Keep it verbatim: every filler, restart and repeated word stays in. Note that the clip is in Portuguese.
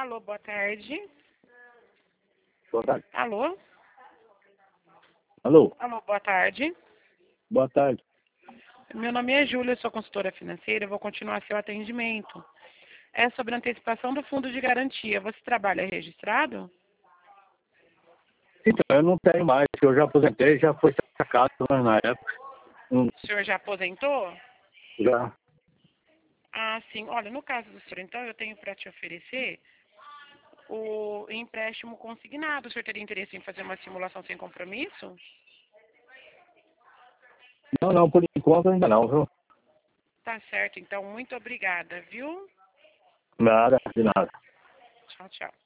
Alô, boa tarde. Boa tarde. Alô? Alô? Alô, boa tarde. Boa tarde. Meu nome é Júlia, sou consultora financeira, eu vou continuar seu atendimento. É sobre a antecipação do fundo de garantia. Você trabalha registrado? Então, eu não tenho mais, porque eu já aposentei, já foi sacado né, na época. Hum, O senhor já aposentou? já. Ah, sim. Olha, no caso do senhor, então, eu tenho para te oferecer o empréstimo consignado. O senhor teria interesse em fazer uma simulação sem compromisso? Não, não, por enquanto ainda não, viu? Tá certo, então, muito obrigada, viu? Nada, de nada. Tchau, tchau.